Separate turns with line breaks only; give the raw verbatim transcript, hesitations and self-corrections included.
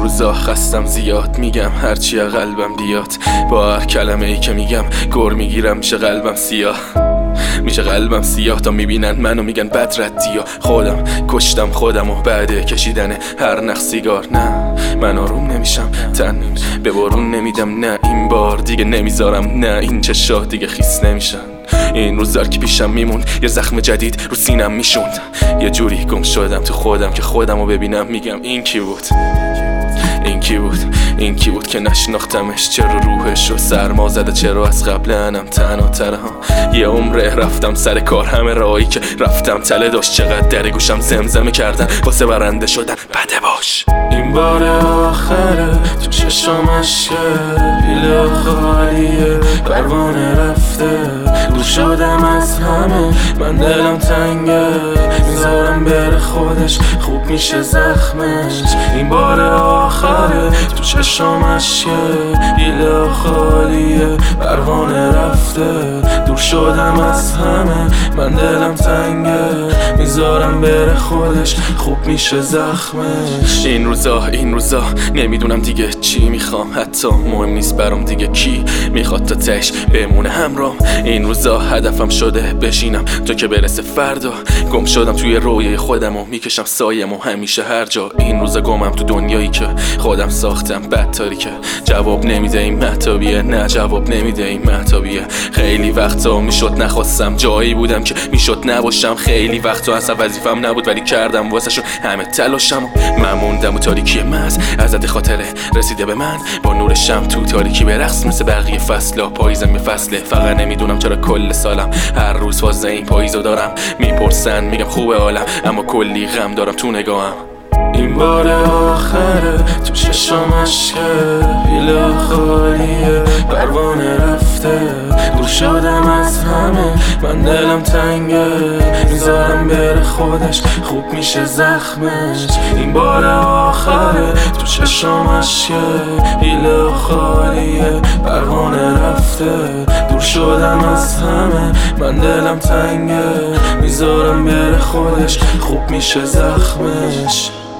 این روزا خستم زیاد، میگم هرچی قلبم بیاد. با هر کلمه ای که میگم گر میگیرم، میشه قلبم سیاه، میشه قلبم سیاه. تا میبینن منو میگن بد ردیا. خودم کشتم خودم و بعد کشیدن هر نخ سیگار. نه من آروم نمیشم، تن به بارون نمیدم. نه این بار دیگه نمیذارم، نه این چشا دیگه خیس نمیشن. این روزار که پیشم میموند یه زخم جدید رو سینم میشوند. یه جوری گم شدم تو خودم که خودمو ببینم میگم این کی بود، این کی بود، این کی بود که نشناختمش. چرا روحش رو سرما زده، چرا از قبل انم تنها ترها. یه عمره رفتم سر کار، همه راهی که رفتم تله داشت. چقدر در گوشم زمزمه کردن واسه برنده شدن بده باش. این بار آخره تو چشم اشکه، پیله خالیه پروانه رفته. دور شدم از همه، من دلم تنگه، میذارم بره خودش، خوب میشه زخمش. این بار آخره تو چشم اشکه، پیله خالیه پروانه رفته. دور شدم از همه، من دلم تنگه، میذارم بره خودش، خوب میشه زخمش. این روزا این روزا نمیدونم دیگه چی میخوام، حتی مهم نیست برام دیگه کی میخواد تا تش بمونه همرام. این روزا هدفم شده بشینم تا که برسه فردا. گم شدم توی رویای خودم و میکشم سایه‌مو همیشه هر جا. این روزا گمم تو دنیایی که خودم ساختم، بدتاری که جواب نمیده این مهتابیه. نه جواب نمیده این مهتابیه. خیلی وقتا میشد نخواستم، جایی بودم که میشد نباشم. خیلی وقتا اصلا وظیفم نبود ولی کردم واسه شون همه تلاشم. من موندم و تاریکی مز ازت خاطره رسیده به من، با نور شم تو تاریکی برقص مثل بقیه فصلا. پاییزم یه فصله، فقط نمیدونم چرا کل سالم هر روز فاز این پاییزو دارم. میپرسن میگم خوبه حالم، اما کلی غم دارم تو نگاهم. این بار آخره تو چشم اشکه، پیله خالیه پروانه رفته. دور شدم از همه، من دلم تنگه، میذارم بره خودش، خوب میشه زخمش. این بار آخره تو چشم اشکه، پیله خالیه پروانه رفته. دور شدم از همه، من دلم تنگه، میذارم بره خودش، خوب میشه زخمش.